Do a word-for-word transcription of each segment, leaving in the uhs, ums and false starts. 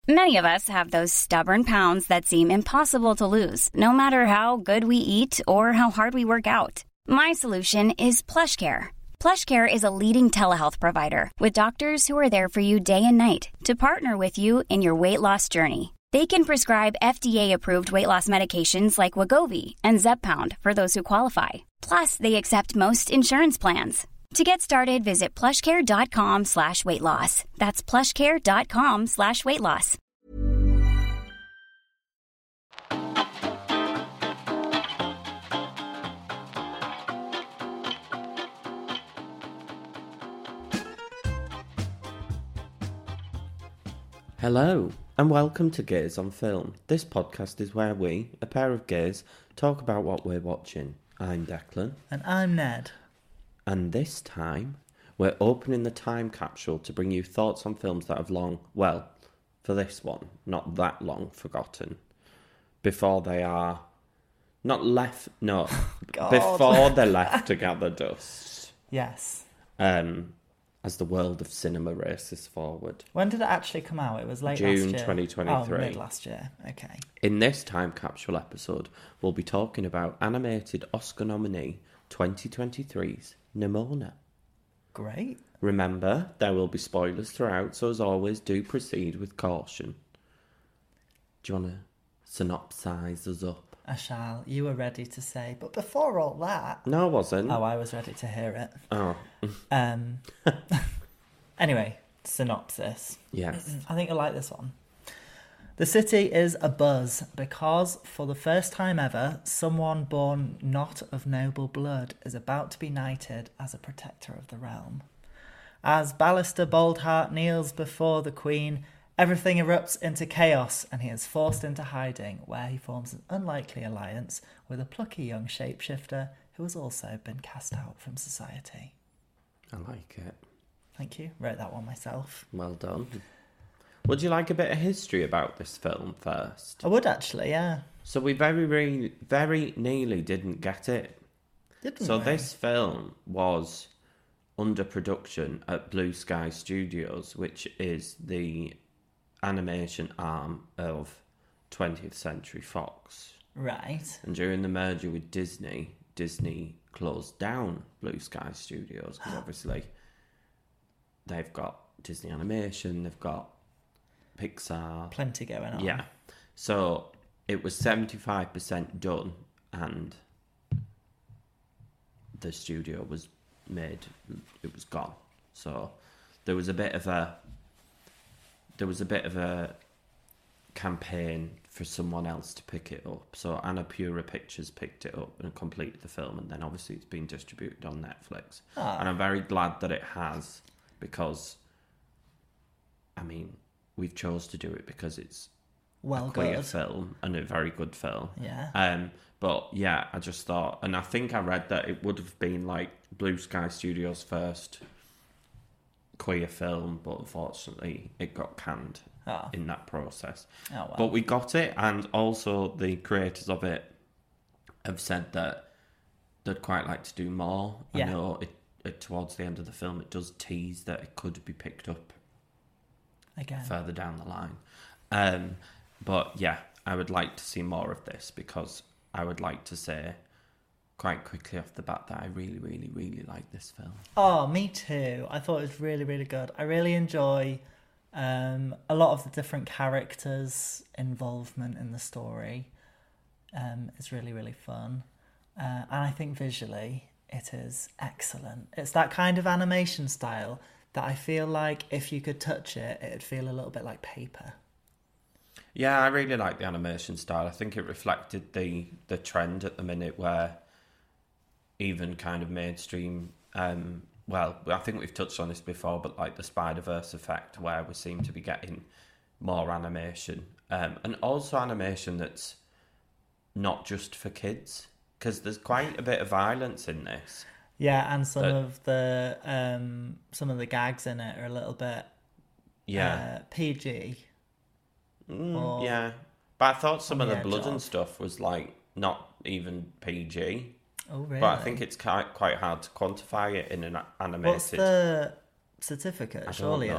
Many of us have those stubborn pounds that seem impossible to lose, no matter how good we eat or how hard we work out. My solution is PlushCare. PlushCare is a leading telehealth provider with doctors who are there for you day and night to partner with you in your weight loss journey. They can prescribe F D A-approved weight loss medications like Wegovy and Zepbound for those who qualify. Plus, they accept most insurance plans. To get started, visit plushcare.com slash weight loss. That's plushcare.com slash weight loss. Hello, and welcome to Gays on Film. This podcast is where we, a pair of gays, talk about what we're watching. I'm Declan. And I'm Ned. And this time, we're opening the time capsule to bring you thoughts on films that have long, well, for this one, not that long forgotten, before they are not left, no, God. before they're left to gather dust. Yes. Um, as the world of cinema races forward. When did it actually come out? It was late June last year. twenty twenty-three. Oh, mid last year. Okay. In this time capsule episode, we'll be talking about animated Oscar nominee twenty twenty-three's Nimona. Great. Remember, there will be spoilers throughout, so as always, do proceed with caution. Do you want to synopsise us up? I shall. You were ready to say, but before all that... No, I wasn't. Oh, I was ready to hear it. Oh. um. Anyway, synopsis. Yes. I think you'll like this one. The city is abuzz because, for the first time ever, someone born not of noble blood is about to be knighted as a protector of the realm. As Ballister Boldheart kneels before the Queen, everything erupts into chaos and he is forced into hiding, where he forms an unlikely alliance with a plucky young shapeshifter who has also been cast out from society. I like it. Thank you. Wrote that one myself. Well done. Would you like a bit of history about this film first? I would actually, yeah. So we very, very, very nearly didn't get it. Didn't so we? this film was under production at Blue Sky Studios, which is the animation arm of twentieth Century Fox. Right. And during the merger with Disney, Disney closed down Blue Sky Studios because obviously they've got Disney Animation, they've got Pixar. Plenty going on. Yeah. So it was seventy-five percent done and the studio was made, it was gone. So there was a bit of a there was a bit of a campaign for someone else to pick it up. So Annapurna Pictures picked it up and completed the film, and then obviously it's been distributed on Netflix. Oh. And I'm very glad that it has, because I mean, we've chose to do it because it's well a queer good. film and a very good film. Yeah. Um, but yeah, I just thought, and I think I read that it would have been like Blue Sky Studios' first queer film, but unfortunately it got canned Oh. in that process. Oh, well. But we got it, and also the creators of it have said that they'd quite like to do more. Yeah. I know it, it towards the end of the film it does tease that it could be picked up Again. further down the line. Um, but yeah, I would like to see more of this, because I would like to say quite quickly off the bat that I really, really, really like this film. Oh, me too. I thought it was really, really good. I really enjoy um, a lot of the different characters' involvement in the story. Um, it's really, really fun. Uh, and I think visually it is excellent. It's that kind of animation style that I feel like if you could touch it, it'd feel a little bit like paper. Yeah, I really like the animation style. I think it reflected the, the trend at the minute where even kind of mainstream, um, well, I think we've touched on this before, but like the Spider-Verse effect, where we seem to be getting more animation. Um, and also animation that's not just for kids, because there's quite a bit of violence in this. Yeah, and some But- of the um, some of the gags in it are a little bit Yeah. uh, P G. Mm, or- yeah. But I thought some on of the the edge blood and of. stuff was like not even P G. Oh, really? But I think it's quite quite hard to quantify it in an a- animated. What's the certificate? I don't Surely know. it's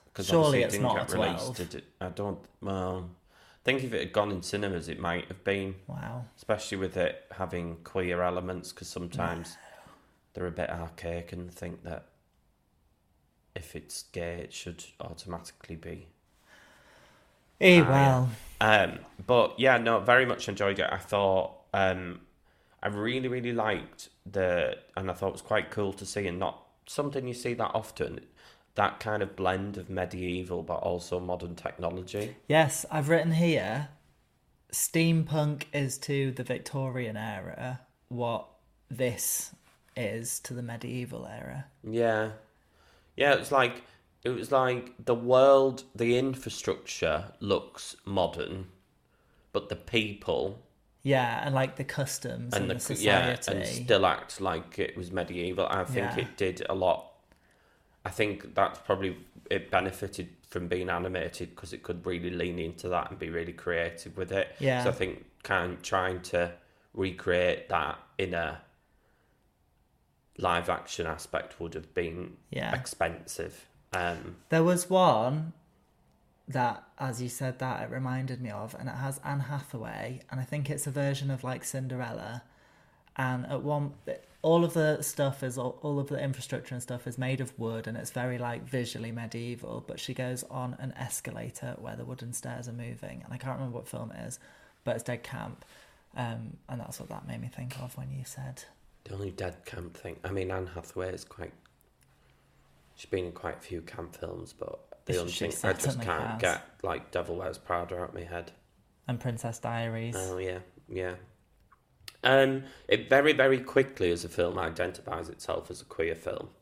Because Surely obviously it it's didn't not get a released. twelve. Did it? I don't. Well, I think if it had gone in cinemas, it might have been. Wow. Especially with it having queer elements, because sometimes no. they're a bit archaic and think that if it's gay, it should automatically be. Eh, well. Um, but yeah, no, very much enjoyed it. I thought um, I really, really liked the, and I thought it was quite cool to see, and not something you see that often, that kind of blend of medieval but also modern technology. Yes, I've written here, steampunk is to the Victorian era what this is to the medieval era. Yeah. Yeah, it's like, it was like the world, the infrastructure looks modern, but the people... Yeah, and like the customs and, and the, the society. Yeah, and still act like it was medieval. I think yeah. it did a lot. I think that's probably, it benefited from being animated because it could really lean into that and be really creative with it. Yeah. So I think kind of trying to recreate that in a live action aspect would have been yeah. expensive. Um, there was one that, as you said that, it reminded me of, and it has Anne Hathaway, and I think it's a version of like Cinderella. And at one, all of the stuff is all, all of the infrastructure and stuff is made of wood, and it's very like visually medieval. But she goes on an escalator where the wooden stairs are moving, and I can't remember what film it is, but it's dead camp, um, and that's what that made me think of when you said the only dead camp thing. I mean, Anne Hathaway is quite. She's been in quite a few camp films, but the only thing I just can't has. get like Devil Wears Prada out of my head. And Princess Diaries. Oh yeah, yeah. Um, it very, very quickly as a film identifies itself as a queer film.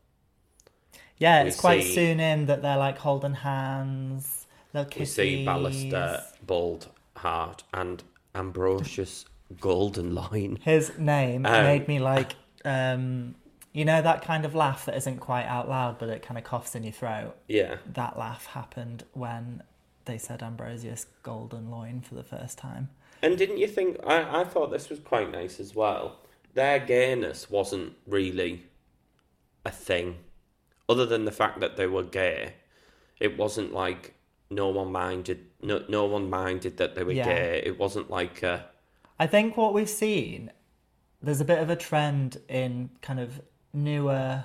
Yeah, it's we quite see, soon in that they're like holding hands, little kisses. We see Ballister, Bald Heart, and Ambrosius Golden Loin. His name um, made me like, um, you know, that kind of laugh that isn't quite out loud, but it kind of coughs in your throat. Yeah. That laugh happened when they said Ambrosius Golden Loin for the first time. And didn't you think, I, I thought this was quite nice as well. Their gayness wasn't really a thing. Other than the fact that they were gay, it wasn't like no one minded, no, no one minded that they were yeah. gay. It wasn't like a... I think what we've seen, there's a bit of a trend in kind of newer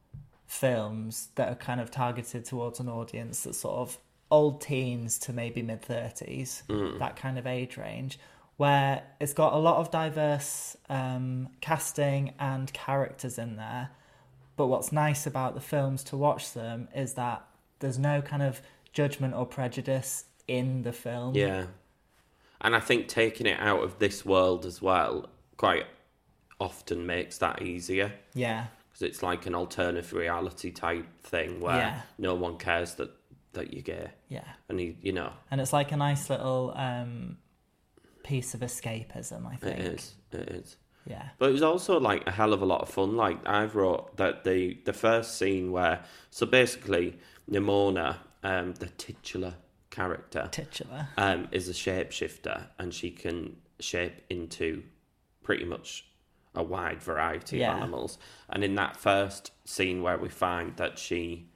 films that are kind of targeted towards an audience that's sort of old teens to maybe mid-thirties, mm. that kind of age range, where it's got a lot of diverse um, casting and characters in there. But what's nice about the films to watch them is that there's no kind of judgment or prejudice in the film. Yeah. And I think taking it out of this world as well quite often makes that easier. Yeah. Because it's like an alternative reality type thing where yeah. no one cares that that you're gay. Yeah. And you, you know. And it's like a nice little um, piece of escapism, I think. It is. It is. Yeah. But it was also like a hell of a lot of fun. Like I wrote that the the first scene where, so basically Nimona, um, the titular character, titular, um, is a shapeshifter, and she can shape into pretty much a wide variety yeah. of animals. And in that first scene where we find that she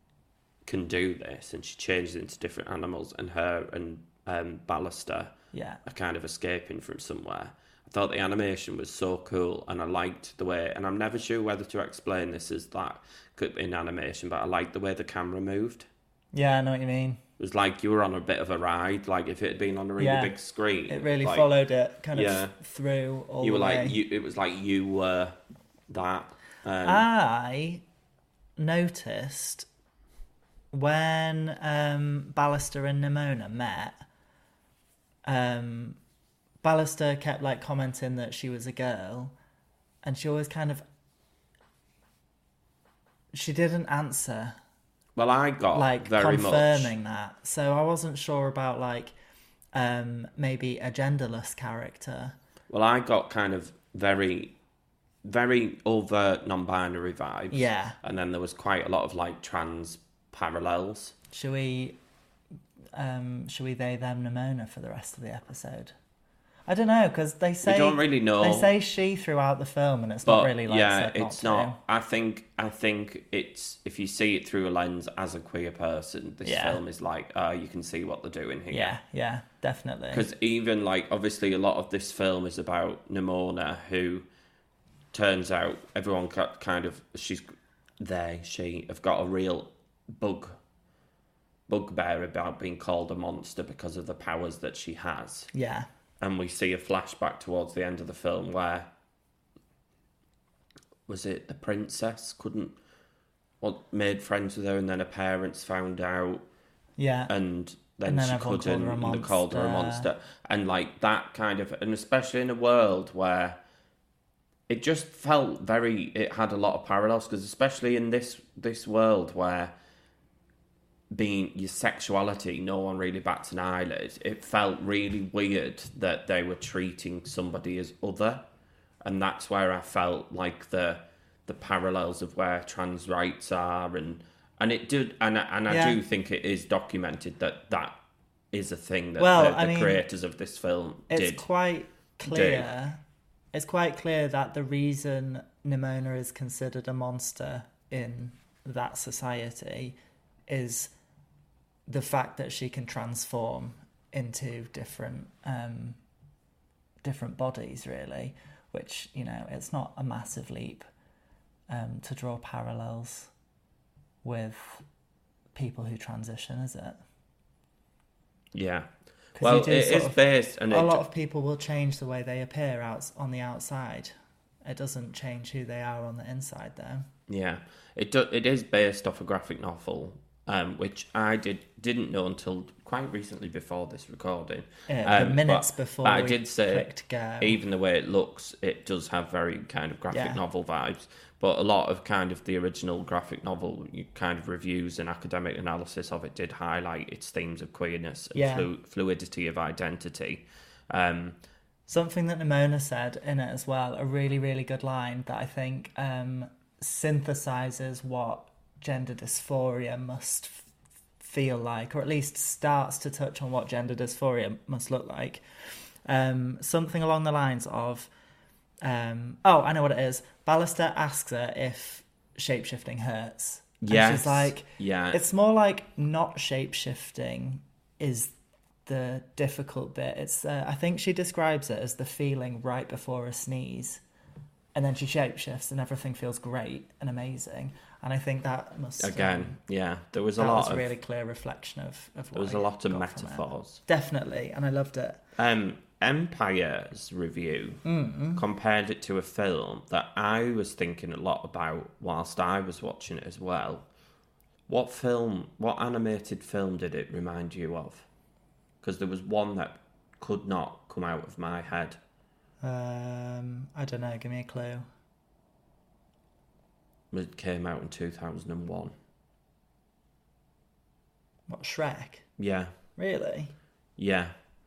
can do this and she changes into different animals, and her and um, Ballister yeah. are kind of escaping from somewhere. I thought the animation was so cool, and I liked the way, and I'm never sure whether to explain this as that in animation, but I liked the way the camera moved. Yeah, I know what you mean. It was like you were on a bit of a ride, like if it had been on a really yeah. big screen. It really like, followed it kind of yeah. through all you were the like way. you it was like you were that. Um, I noticed when um, Ballister and Nimona met, um, Ballister kept like commenting that she was a girl, and she always kind of she didn't answer. Well, I got like very confirming much. that, so I wasn't sure about like um, maybe a genderless character. Well, I got kind of very, very overt non-binary vibes. Yeah, and then there was quite a lot of like trans parallels. Should we, um, should we they them Nimona for the rest of the episode? I don't know, because they say... We don't really know. They say she throughout the film, and it's but, not really like yeah, said not it's to. not. I think, I think it's... If you see it through a lens as a queer person, this Yeah. film is like, oh, you can see what they're doing here. Yeah, yeah, definitely. Because even, like, obviously a lot of this film is about Nimona, who turns out everyone got kind of... She's... They, she, have got a real bug... bugbear about being called a monster because of the powers that she has. Yeah. And we see a flashback towards the end of the film where, was it the princess couldn't, well, made friends with her, and then her parents found out, Yeah. and then, And then she everyone couldn't, called her a and they called her a monster. monster. And like that kind of, and especially in a world where it just felt very, it had a lot of parallels, because especially in this this world where being your sexuality, no one really bats an eyelid. It felt really weird that they were treating somebody as other, and that's where I felt like the the parallels of where trans rights are, and and it did, and I- and I Yeah. do think it is documented that that is a thing that Well, the, the I mean, creators of this film It's did. quite clear. It's quite clear that the reason Nimona is considered a monster in that society is the fact that she can transform into different um, different bodies, really, which, you know, it's not a massive leap um, to draw parallels with people who transition, is it? Yeah. 'Cause Well, you do it sort is of- based, and a it, lot of people will change the way they appear out on the outside. It doesn't change who they are on the inside, though. yeah, it do, it is based off a graphic novel, um, which I did didn't know until quite recently before this recording. Uh, Um, the minutes but- before but I we did say, clicked go. even the way it looks, it does have very kind of graphic Yeah. novel vibes. But a lot of kind of the original graphic novel you kind of reviews and academic analysis of it did highlight its themes of queerness and Yeah. flu- fluidity of identity. Um, Something that Nimona said in it as well, a really, really good line that I think um, synthesizes what gender dysphoria must f- feel like, or at least starts to touch on what gender dysphoria must look like. Um, something along the lines of, um, oh, I know what it is. Ballister asks her if shapeshifting hurts. And yes, she's like, yeah, it's more like not shapeshifting is the difficult bit. It's uh, I think she describes it as the feeling right before a sneeze, and then she shapeshifts and everything feels great and amazing. And I think that must again, um, yeah, there was a that lot was a of really clear reflection of of what there was I a lot of got from it. metaphors. Definitely, and I loved it. Um, Empire's review Mm-hmm. compared it to a film that I was thinking a lot about whilst I was watching it as well. What film, what animated film did it remind you of? Because there was one that could not come out of my head. Um, I don't know. Give me a clue. It came out in two thousand one. What, Shrek? Yeah, Really? yeah.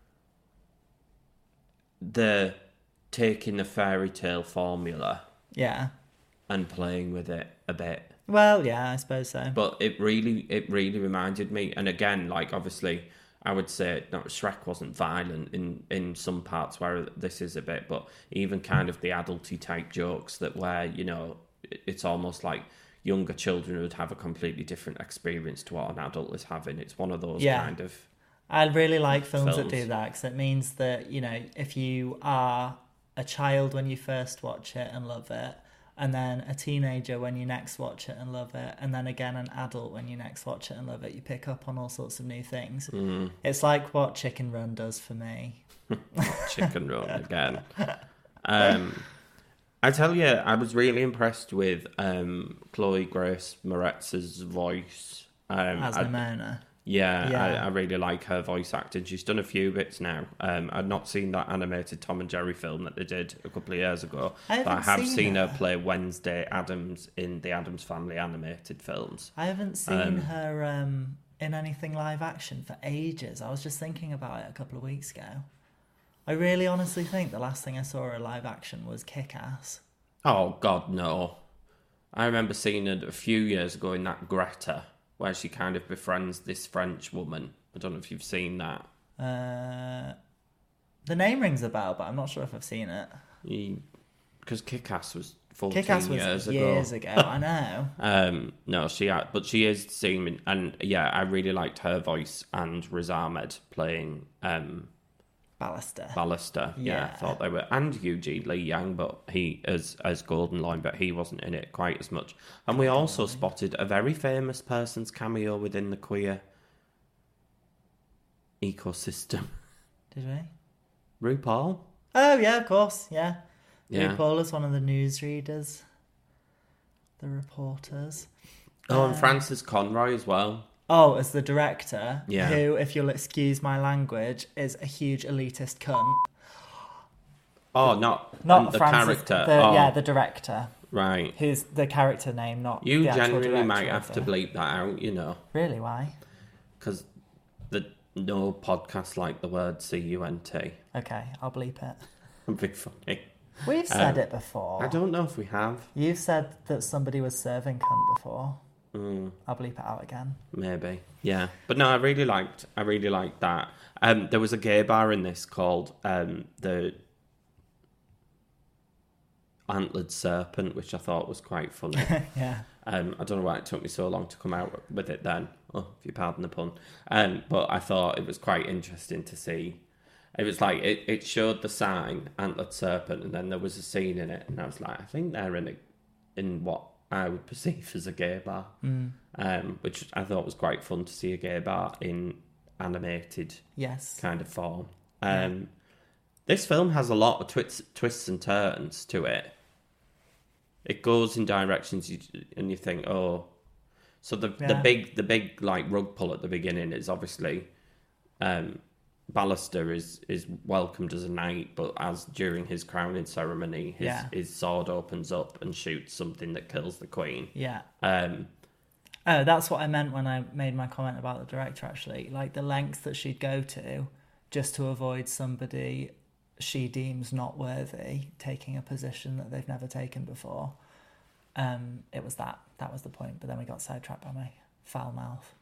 The taking the fairy tale formula Yeah. and playing with it a bit. Well, yeah, I suppose so. But it really, it really reminded me. And again, like obviously, I would say no, Shrek wasn't violent in, in some parts where this is a bit, but even kind of the adulty type jokes that where, you know, it's almost like younger children would have a completely different experience to what an adult is having. It's one of those Yeah. kind of... I really like films, Films. that do that, because it means that, you know, if you are a child when you first watch it and love it, and then a teenager when you next watch it and love it, and then again an adult when you next watch it and love it, you pick up on all sorts of new things. Mm, It's like what Chicken Run does for me. Chicken Run again. Um, I tell you, I was really impressed with um, Chloe Grace Moretz's voice. Um, As I- Nimona. Yeah, Yeah. I, I really like her voice acting. She's done a few bits now. Um, I'd not seen that animated Tom and Jerry film that they did a couple of years ago. I but I haven't have seen seen her that. play Wednesday Addams in the Addams Family animated films. I haven't seen Um, her um, in anything live action for ages. I was just thinking about it a couple of weeks ago. I really honestly think the last thing I saw her live action was Kick-Ass. Oh, God, no. I remember seeing it a few years ago in that Greta, where she kind of befriends this French woman. I don't know if you've seen that. Uh, The name rings a bell, but I'm not sure if I've seen it. Because Kick-Ass was fourteen Kick-Ass was years, years ago. ago. I know. Um, no, she had, but she is seeming, and yeah, I really liked her voice and Riz Ahmed playing um, Ballister. Ballister. Yeah. Yeah. I thought they were, and Eugene Lee Yang, but he as as Golden Loin, but he wasn't in it quite as much. And we also spotted a very famous person's cameo within the queer ecosystem. Did we? RuPaul. Oh yeah, of course. Yeah. Yeah. RuPaul is one of the newsreaders, the reporters. Oh, and Frances Conroy as well. Oh, as the director, Yeah. who, if you'll excuse my language, is a huge elitist cunt. Oh, not Not the Francis, character. The, oh, Yeah, the director, right. who's the character name, not You the actual genuinely director might of have to the- bleep that out, you know, Really, why? because the no podcast like the word C U N T. Okay, I'll bleep it. Would be funny. We've said Um, it before. I don't know if we have. You've said that somebody was serving cunt before. Mm, I'll bleep it out again. maybe. Yeah. But no, I really liked I really liked that. Um there was a gay bar in this called um the Antlered Serpent, which I thought was quite funny. Yeah. Um, I don't know why it took me so long to come out with it then. Oh, if you pardon the pun. Um, but I thought it was quite interesting to see. It was like, it, it showed the sign, Antlered Serpent, and then there was a scene in it, and I was like, I think they're in a, in what I would perceive as a gay bar. Mm. Um, which I thought was quite fun to see a gay bar in animated Yes. kind of form. Um, this film has a lot of twists, twists and turns to it. It goes in directions you, and you think, oh, so the the Yeah. big the big like rug pull at the beginning is obviously, um, Ballister is is welcomed as a knight, but as during his crowning ceremony, his Yeah. his sword opens up and shoots something that kills the queen. Yeah. Um, Oh, that's what I meant when I made my comment about the director, actually. Like, the lengths that she'd go to just to avoid somebody she deems not worthy taking a position that they've never taken before. Um, it was that. That was the point. But then we got sidetracked by my foul mouth.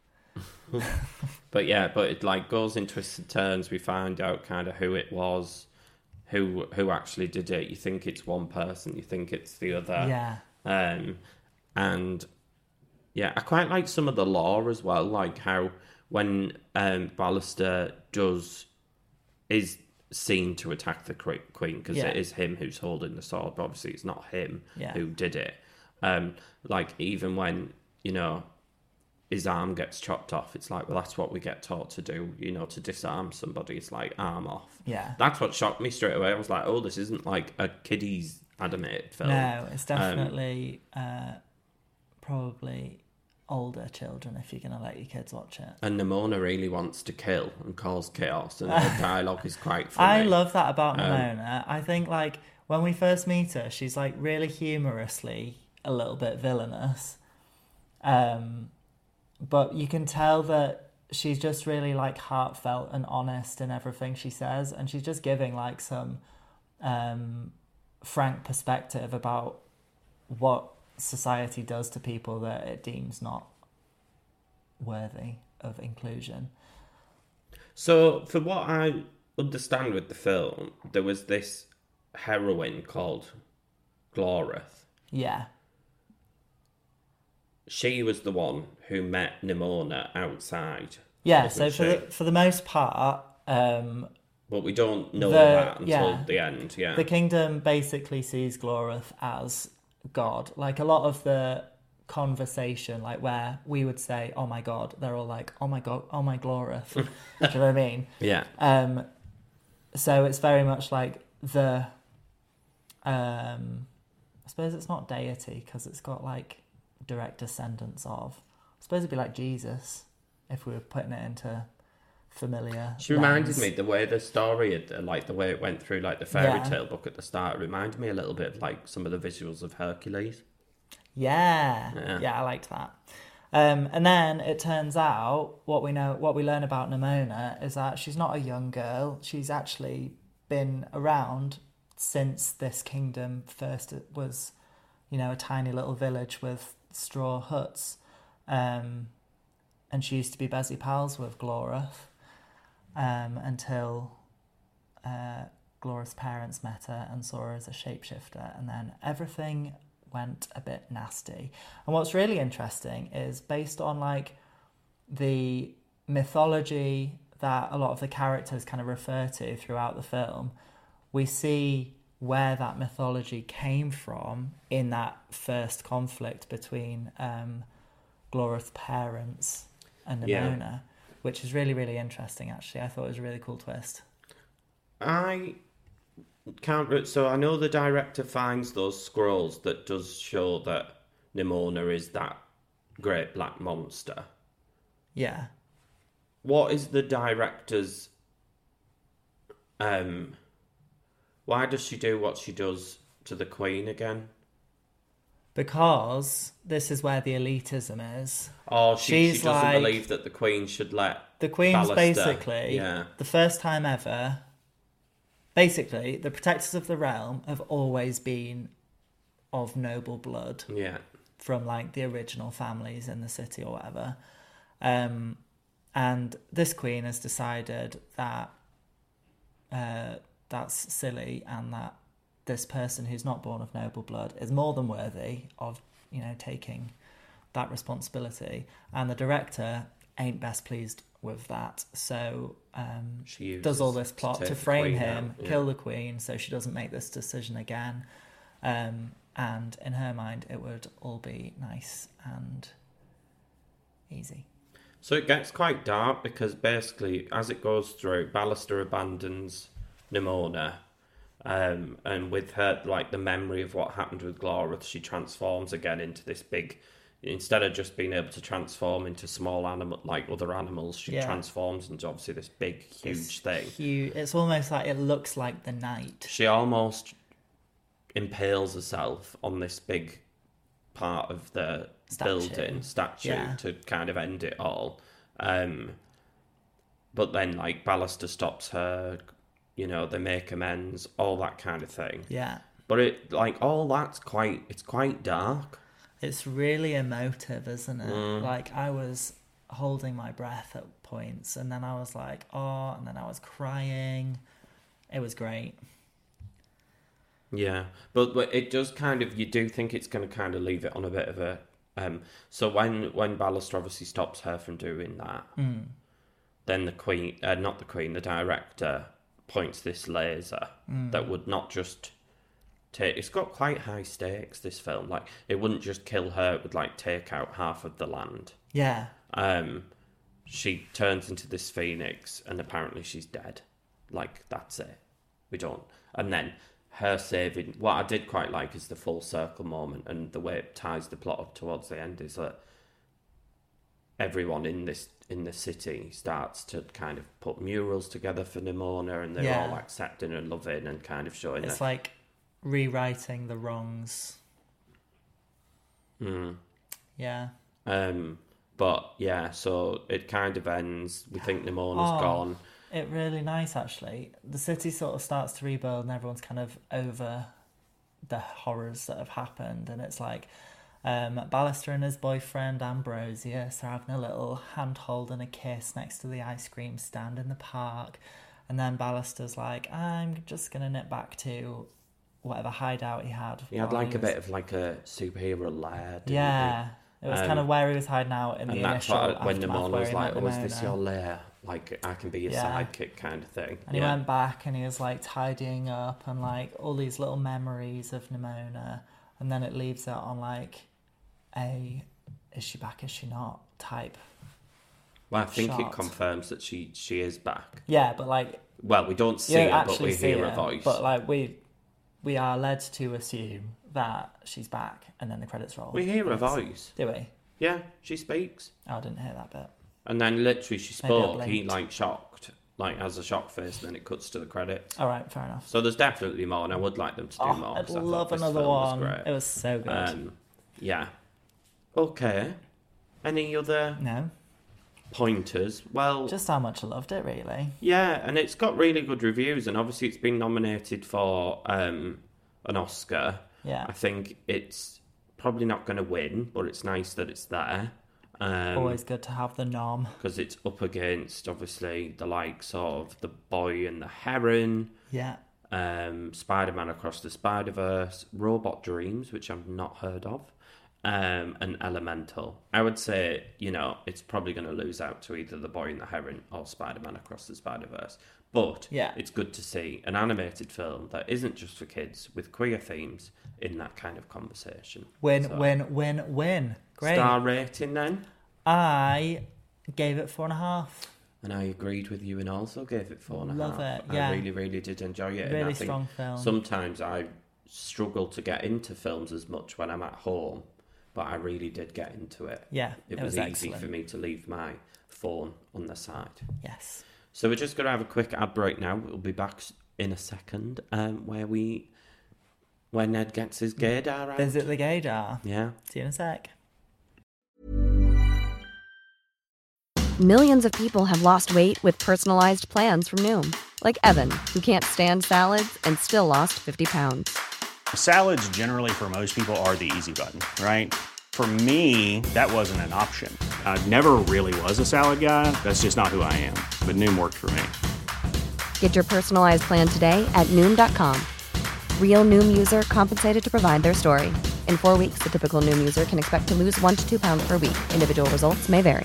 But yeah, but it like goes in twists and turns. We find out kind of who it was, who who actually did it. You think it's one person, you think it's the other. Yeah. Um, and yeah, I quite like some of the lore as well, like how when um Ballister does is seen to attack the que- queen because Yeah. it is him who's holding the sword, but obviously it's not him Yeah. who did it. Um, like even when you know his arm gets chopped off, it's like, well, that's what we get taught to do, you know, to disarm somebody. It's like arm off. Yeah. That's what shocked me straight away. I was like, oh, this isn't like a kiddie's animated film. No, it's Um, definitely uh, probably older children if you're going to let your kids watch it. And Nimona really wants to kill and cause chaos, and her dialogue is quite funny. I love that about Um, Nimona. I think, like, when we first meet her, she's, like, really humorously a little bit villainous. Um, but you can tell that she's just really, like, heartfelt and honest in everything she says. And she's just giving, like, some um, frank perspective about what society does to people that it deems not worthy of inclusion. So, for what I understand with the film, there was this heroine called Glorith. Yeah. She was the one who met Nimona outside. Yeah, wasn't so for she? the, for the most part, um, But we don't know The- that until yeah. the end, yeah. the kingdom basically sees Glorith as God. Like, a lot of the conversation, like, where we would say, oh my God, they're all like, oh my God, oh my Glorith. Do you know what I mean? Yeah. Um, so it's very much like the, um, I suppose it's not deity because it's got, like, direct descendants of. I suppose it'd be like Jesus if we were putting it into familiar. She reminded lens. me, the way the story, had, like the way it went through, like the fairy Yeah. tale book at the start, it reminded me a little bit of like some of the visuals of Hercules. Yeah. Yeah. yeah, I liked that. Um, and then it turns out what we know, what we learn about Nimona is that she's not a young girl. She's actually been around since this kingdom first was, you know, a tiny little village with straw huts. Um, and she used to be busy pals with Glorith um, until uh, Glora's parents met her and saw her as a shapeshifter, and then everything went a bit nasty. And what's really interesting is based on like the mythology that a lot of the characters kind of refer to throughout the film, we see where that mythology came from in that first conflict between um, Glora's parents and Nimona, yeah. which is really, really interesting, actually. I thought it was a really cool twist. I can't... So I know the director finds those scrolls that does show that Nimona is that great black monster. Yeah. What is the director's... Um... Why does she do what she does to the Queen again? Because this is where the elitism is. Oh, she, She's she doesn't like, believe that the Queen should let The Queen's Ballister, basically, yeah. the first time ever, basically, the Protectors of the Realm have always been of noble blood. Yeah. From, like, the original families in the city or whatever. Um, and this Queen has decided that... Uh, that's silly, and that this person who's not born of noble blood is more than worthy of, you know, taking that responsibility. And the director ain't best pleased with that, so um, she does all this plot to, to frame him, yeah. kill the Queen, so she doesn't make this decision again. Um, and in her mind, it would all be nice and easy. So it gets quite dark because basically, as it goes through, Ballister abandons Nimona, um, and with her, like, the memory of what happened with Glorith, she transforms again into this big, instead of just being able to transform into small animal, like other animals, she yeah. transforms into obviously this big, huge it's thing. Huge. It's almost like, it looks like the night. She almost impales herself on this big part of the statue. building, statue, yeah. to kind of end it all. Um, but then, like, Ballister stops her, you know, they make amends, all that kind of thing. Yeah. But it, like, all that's quite, it's quite dark. It's really emotive, isn't it? Mm. Like, I was holding my breath at points, and then I was like, oh, and then I was crying. It was great. Yeah. But, but it does kind of, you do think it's going to kind of leave it on a bit of a, um, so when, when Ballister obviously stops her from doing that, mm. then the Queen, uh, not the Queen, the director points this laser mm. that would not just take... It's got quite high stakes, this film. Like, it wouldn't just kill her, it would, like, take out half of the land. Yeah. Um, she turns into this phoenix, and apparently she's dead. Like, that's it. We don't... And then her saving... What I did quite like is the full circle moment, and the way it ties the plot up towards the end is that everyone in this in the city starts to kind of put murals together for Nimona, and they're yeah. all accepting and loving and kind of showing it's that. like rewriting the wrongs. Mm. Yeah. Um. But yeah, so it kind of ends. We think Nimona's oh, gone. It really nice, actually. The city sort of starts to rebuild, and everyone's kind of over the horrors that have happened, and it's like. Um, Ballister and his boyfriend Ambrosius are having a little handhold and a kiss next to the ice cream stand in the park, and then Ballister's like, I'm just gonna nip back to whatever hideout he had. He had like he a was... bit of like a superhero lair, didn't yeah he? It was um, kind of where he was hiding out in the and that's initial what, when Nimona was like, oh, is this Nimona. your lair? Like, I can be your yeah. sidekick kind of thing. And yeah. he went back and he was like tidying up and like all these little memories of Nimona, and then it leaves it on like a is she back, is she not type. Well, I think shot. it confirms that she she is back. Yeah, but like, well, we don't see her, but we hear her, her voice. But like, we we are led to assume that she's back, and then the credits roll. We hear her voice. Do we? Yeah, she speaks. Oh, I didn't hear that bit. And then literally she spoke. He like shocked, like has a shock face, and then it cuts to the credits. All right, fair enough. So there's definitely more, and I would like them to do oh, more. I'd love another one. Was it was so good. Um, yeah. Okay. Any other no pointers? Well, just how much I loved it, really. Yeah, and it's got really good reviews, and obviously it's been nominated for um, an Oscar. Yeah. I think it's probably not going to win, but it's nice that it's there. Um, Always good to have the nom. Because it's up against, obviously, the likes of The Boy and the Heron, Yeah. um, Spider-Man Across the Spider-Verse, Robot Dreams, which I've not heard of, um, and Elemental. I would say, you know, it's probably going to lose out to either The Boy and the Heron or Spider-Man Across the Spider-Verse. But yeah. it's good to see an animated film that isn't just for kids with queer themes in that kind of conversation. Win, so, win, win, win. Great. Star rating then? I gave it four and a half. And I agreed with you and also gave it four and a Love half. it, yeah. I really, really did enjoy it. Really and I think strong film. Sometimes I struggle to get into films as much when I'm at home, but I really did get into it. Yeah, it, it was, was easy excellent. for me to leave my phone on the side. Yes. So we're just going to have a quick ad break now. We'll be back in a second, um, where we, where Ned gets his gaydar out. Visit the gaydar. Yeah. See you in a sec. Millions of people have lost weight with personalized plans from Noom. Like Evan, who can't stand salads and still lost fifty pounds. Salads generally for most people are the easy button, right? For me, that wasn't an option. I never really was a salad guy. That's just not who I am. But Noom worked for me. Get your personalized plan today at Noom dot com. Real Noom user compensated to provide their story. In four weeks, the typical Noom user can expect to lose one to two pounds per week. Individual results may vary.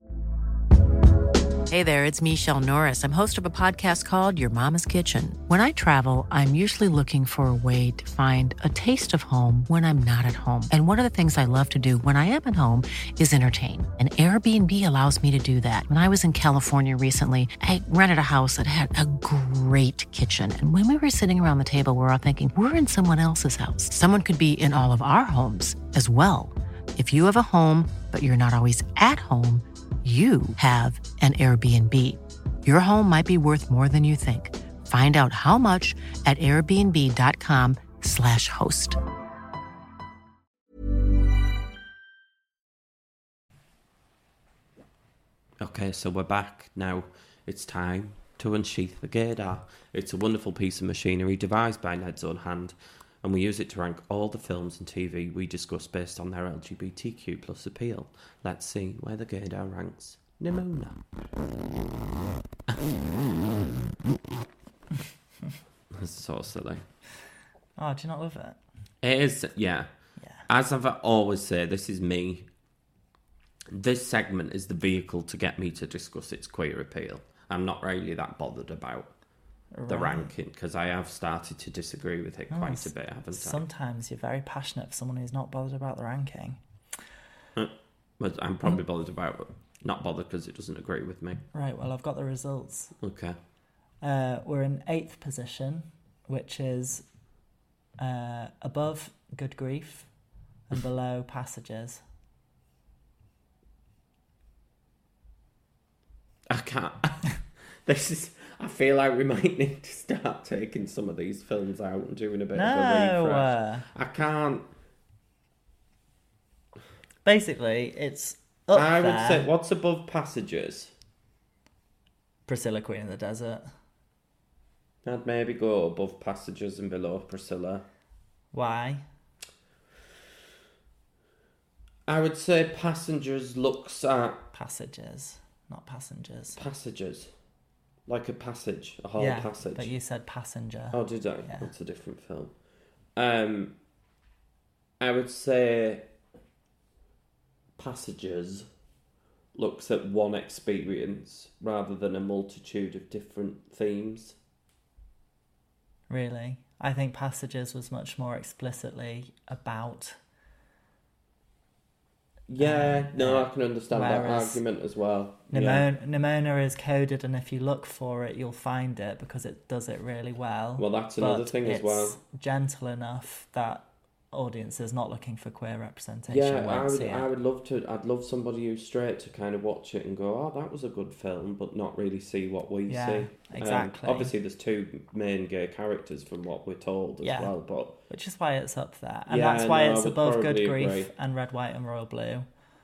Hey there, it's Michelle Norris. I'm host of a podcast called Your Mama's Kitchen. When I travel, I'm usually looking for a way to find a taste of home when I'm not at home. And one of the things I love to do when I am at home is entertain. And Airbnb allows me to do that. When I was in California recently, I rented a house that had a great kitchen. And when we were sitting around the table, we were all thinking, we're in someone else's house. Someone could be in all of our homes as well. If you have a home, but you're not always at home, you have an Airbnb. Your home might be worth more than you think. Find out how much at airbnb.com slash host. Okay, so we're back now. It's time to unsheath the gaydar. It's a wonderful piece of machinery devised by Ned's own hand, and we use it to rank all the films and T V we discuss based on their L G B T Q plus appeal. Let's see where the gaydar ranks Nimona. That's so silly. Oh, do you not love it? It is, yeah. Yeah. As I've always said, this is me. This segment is the vehicle to get me to discuss its queer appeal. I'm not really that bothered about the Right. ranking because I have started to disagree with it Oh, quite a bit, haven't I? Sometimes you're very passionate for someone who's not bothered about the ranking. But I'm probably bothered about it. Not bothered because it doesn't agree with me. Right, well, I've got the results. Okay. Uh, we're in eighth position, which is uh, above Good Grief and below Passages. I can't. This is. I feel like we might need to start taking some of these films out and doing a bit of a No, refresh. uh, I can't. basically, it's up I there. would say, what's above Passages? Priscilla, Queen of the Desert. I'd maybe go above Passages and below Priscilla. Why? I would say Passengers looks at Passages, not Passengers. Passages. Like a passage, a whole yeah, passage. but you said Passenger. Oh, did I? Yeah. That's a different film. Um, I would say Passages looks at one experience rather than a multitude of different themes. Really? I think Passages was much more explicitly about... Yeah, Um, no, uh, I can understand that whereas argument as well. Nimona, Nimona is coded, and if you look for it, you'll find it because it does it really well. Well, that's another But thing as it's well. gentle enough that audiences not looking for queer representation Yeah, won't I would. see it. I would love to. I'd love somebody who's straight to kind of watch it and go, "Oh, that was a good film," but not really see what we Yeah, see. exactly. Um, obviously, there's two main gay characters from what we're told as Yeah. well, but Which is why it's up there. And Yeah, that's why no, I it's would above Good probably Grief agree. and Red, White and Royal Blue.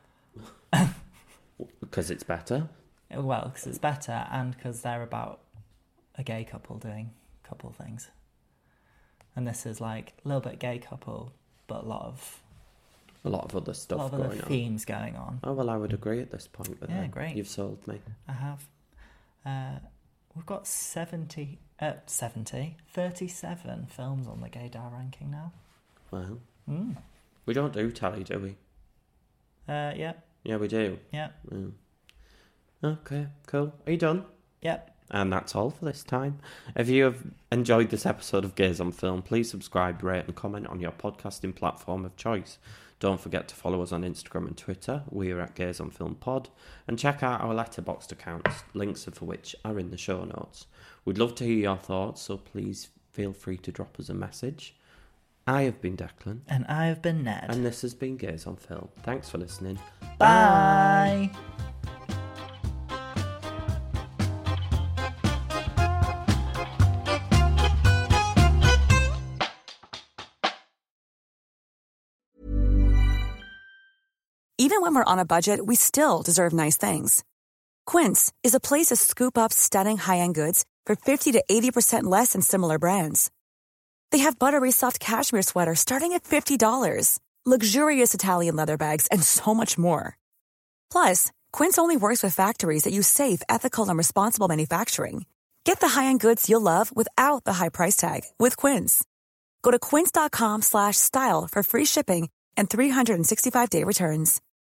because it's better. Well, because it's better and because they're about a gay couple doing couple things. And this is like a little bit gay couple, but a lot of a lot of other stuff a lot of going other on. themes going on. Oh, well, I would agree at this point. But Yeah, then great. You've sold me. I have. Uh, we've got seventy, uh, seventy, thirty-seven films on the Gaydar ranking now. Well, Mm. we don't do tally, do we? Uh, yeah, Yeah, we do. yeah, Mm. Okay, cool. Are you done? yep. And that's all for this time. If you have enjoyed this episode of Gaze on Film, please subscribe, rate and comment on your podcasting platform of choice. Don't forget to follow us on Instagram and Twitter. We are at Gaze on Film Pod. And check out our Letterboxd accounts, links for which are in the show notes. We'd love to hear your thoughts, so please feel free to drop us a message. I have been Declan. And I have been Ned. And this has been Gaze on Film. Thanks for listening. Bye. Even when we're on a budget, we still deserve nice things. Quince is a place to scoop up stunning high-end goods for fifty to eighty percent less than similar brands. They have buttery soft cashmere sweaters starting at fifty dollars, luxurious Italian leather bags, and so much more. Plus, Quince only works with factories that use safe, ethical, and responsible manufacturing. Get the high-end goods you'll love without the high price tag with Quince. Go to quince.com slash style for free shipping and three sixty-five day returns.